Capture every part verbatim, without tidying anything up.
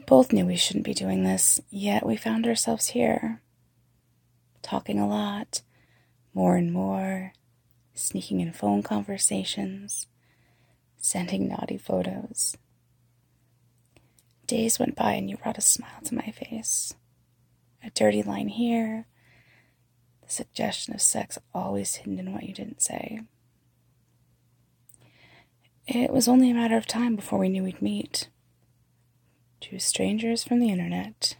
both knew we shouldn't be doing this, yet we found ourselves here, talking a lot, more and more, sneaking in phone conversations, sending naughty photos. Days went by and you brought a smile to my face. A dirty line here, the suggestion of sex always hidden in what you didn't say. It was only a matter of time before we knew we'd meet. Two strangers from the internet.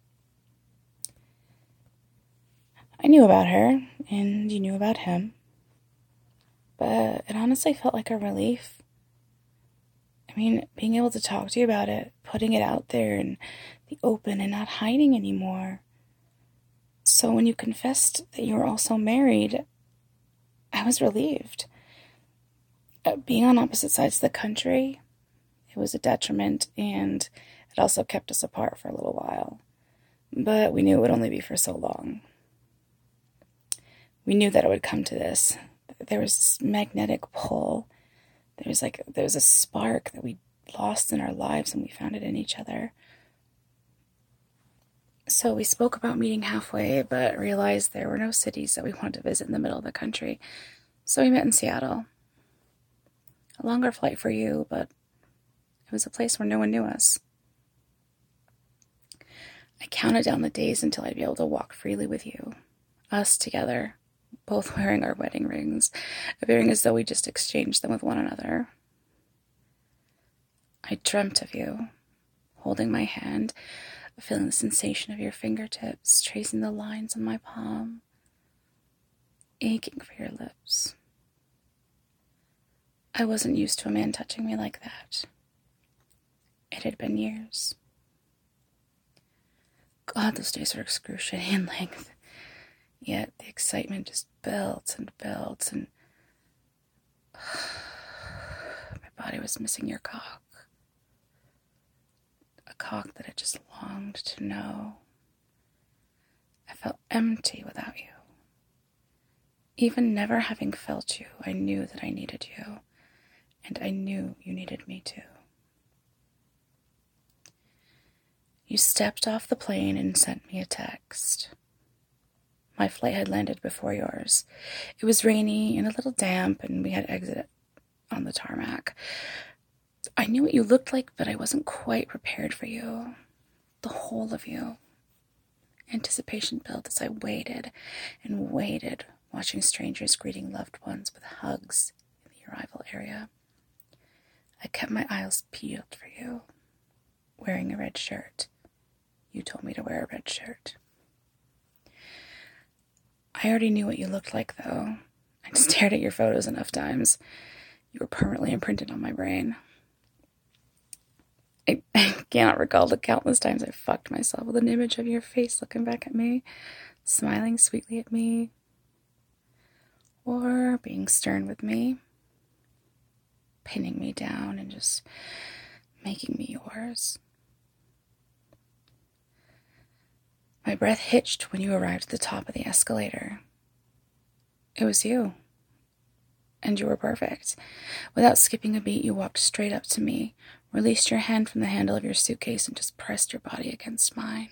I knew about her, and you knew about him. But it honestly felt like a relief. I mean, being able to talk to you about it, putting it out there in the open and not hiding anymore. So when you confessed that you were also married, I was relieved. Uh, being on opposite sides of the country, it was a detriment, and it also kept us apart for a little while. But we knew it would only be for so long. We knew that it would come to this. There was this magnetic pull. There was like, there was a spark that we lost in our lives, and we found it in each other. So we spoke about meeting halfway, but realized there were no cities that we wanted to visit in the middle of the country. So we met in Seattle. A longer flight for you, but it was a place where no one knew us. I counted down the days until I'd be able to walk freely with you. Us together, both wearing our wedding rings, appearing as though we just exchanged them with one another. I dreamt of you, holding my hand, feeling the sensation of your fingertips, tracing the lines on my palm, aching for your lips. I wasn't used to a man touching me like that. It had been years. God, those days were excruciating in length. Yet the excitement just built and built, and my body was missing your cock. A cock that I just longed to know. I felt empty without you. Even never having felt you, I knew that I needed you, and I knew you needed me too. You stepped off the plane and sent me a text. My flight had landed before yours. It was rainy and a little damp, and we had exited on the tarmac. I knew what you looked like, but I wasn't quite prepared for you. The whole of you. Anticipation built as I waited and waited, watching strangers greeting loved ones with hugs in the arrival area. I kept my eyes peeled for you, wearing a red shirt. You told me to wear a red shirt. I already knew what you looked like, though. I'd stared at your photos enough times. You were permanently imprinted on my brain. I, I cannot recall the countless times I fucked myself with an image of your face looking back at me, smiling sweetly at me, or being stern with me, pinning me down and just making me yours. My breath hitched when you arrived at the top of the escalator. It was you. And you were perfect. Without skipping a beat, you walked straight up to me, released your hand from the handle of your suitcase, and just pressed your body against mine.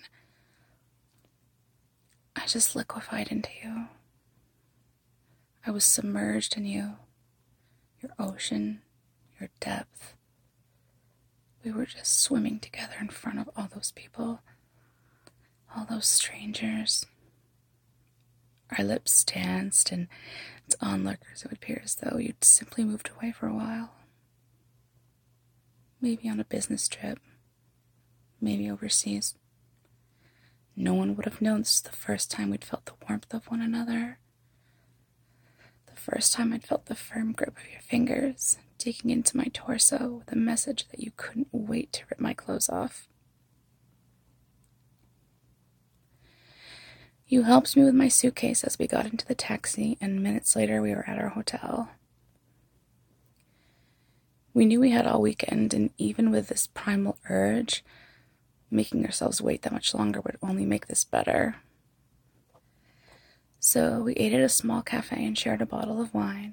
I just liquefied into you. I was submerged in you, your ocean, your depth. We were just swimming together in front of all those people. All those strangers. Our lips danced, and to onlookers it would appear as though you'd simply moved away for a while. Maybe on a business trip. Maybe overseas. No one would have known this was the first time we'd felt the warmth of one another. The first time I'd felt the firm grip of your fingers, digging into my torso with a message that you couldn't wait to rip my clothes off. You helped me with my suitcase as we got into the taxi, and minutes later we were at our hotel. We knew we had all weekend, and even with this primal urge, making ourselves wait that much longer would only make this better. So we ate at a small cafe and shared a bottle of wine.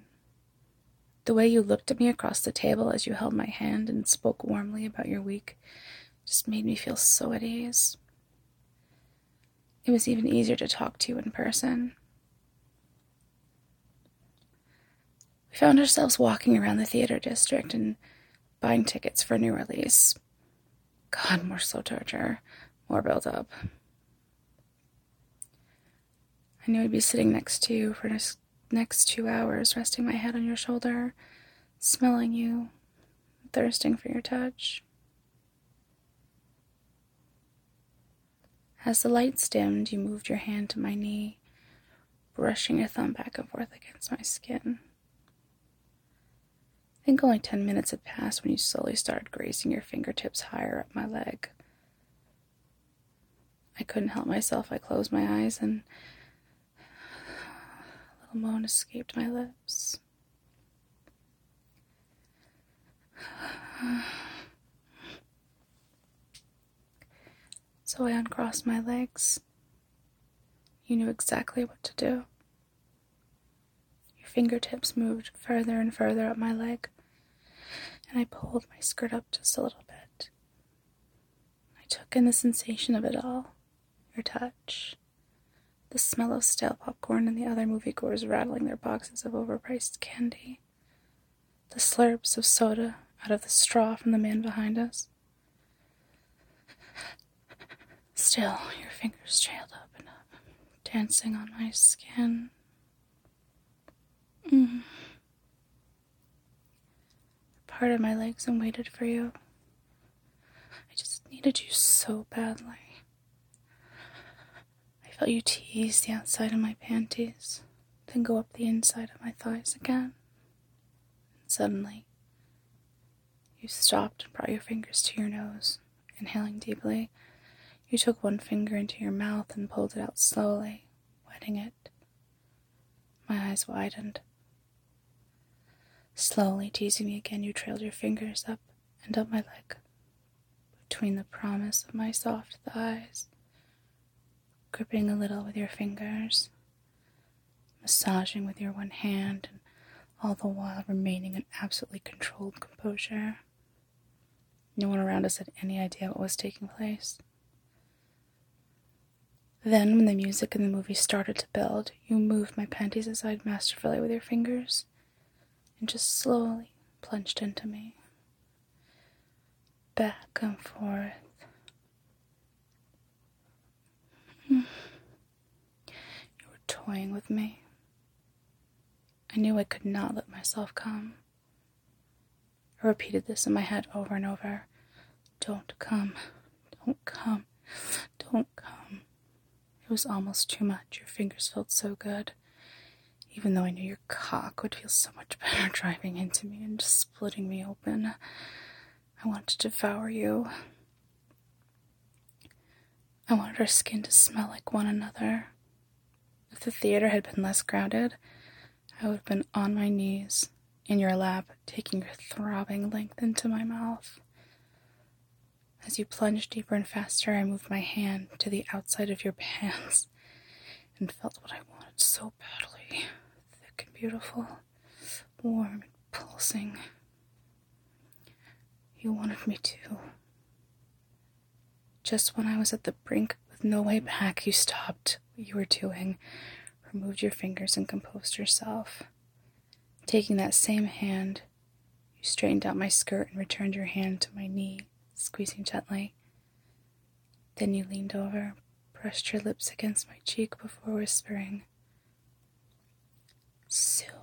The way you looked at me across the table as you held my hand and spoke warmly about your week Just made me feel so at ease. It was even easier to talk to you in person. We found ourselves walking around the theater district and buying tickets for a new release. God, more slow torture, more build-up. I knew I'd be sitting next to you for the next two hours, resting my head on your shoulder, smelling you, thirsting for your touch. As the lights dimmed, you moved your hand to my knee, brushing your thumb back and forth against my skin. I think only ten minutes had passed when you slowly started grazing your fingertips higher up my leg. I couldn't help myself. I closed my eyes and a little moan escaped my lips. So I uncrossed my legs. You knew exactly what to do. Your fingertips moved further and further up my leg, and I pulled my skirt up just a little bit. I took in the sensation of it all, your touch, the smell of stale popcorn and the other moviegoers rattling their boxes of overpriced candy, the slurps of soda out of the straw from the man behind us. Still, your fingers trailed up and up, dancing on my skin. Mm. Part of my legs and waited for you. I just needed you so badly. I felt you tease the outside of my panties, then go up the inside of my thighs again. And suddenly, you stopped and brought your fingers to your nose, inhaling deeply. You took one finger into your mouth and pulled it out slowly, wetting it. My eyes widened. Slowly teasing me again, you trailed your fingers up and up my leg, between the promise of my soft thighs, gripping a little with your fingers, massaging with your one hand, and all the while remaining in absolutely controlled composure. No one around us had any idea what was taking place. Then, when the music in the movie started to build, you moved my panties aside masterfully with your fingers and just slowly plunged into me. Back and forth. You were toying with me. I knew I could not let myself come. I repeated this in my head over and over. Don't come. Don't come. Don't come. It was almost too much. Your fingers felt so good. Even though I knew your cock would feel so much better driving into me and just splitting me open. I wanted to devour you. I wanted our skin to smell like one another. If the theater had been less crowded, I would have been on my knees in your lap, taking your throbbing length into my mouth. As you plunged deeper and faster, I moved my hand to the outside of your pants and felt what I wanted so badly. Thick and beautiful, warm and pulsing. You wanted me to. Just when I was at the brink with no way back, you stopped what you were doing, removed your fingers and composed yourself. Taking that same hand, you straightened out my skirt and returned your hand to my knee, squeezing gently. Then you leaned over, brushed your lips against my cheek before whispering, "Soon."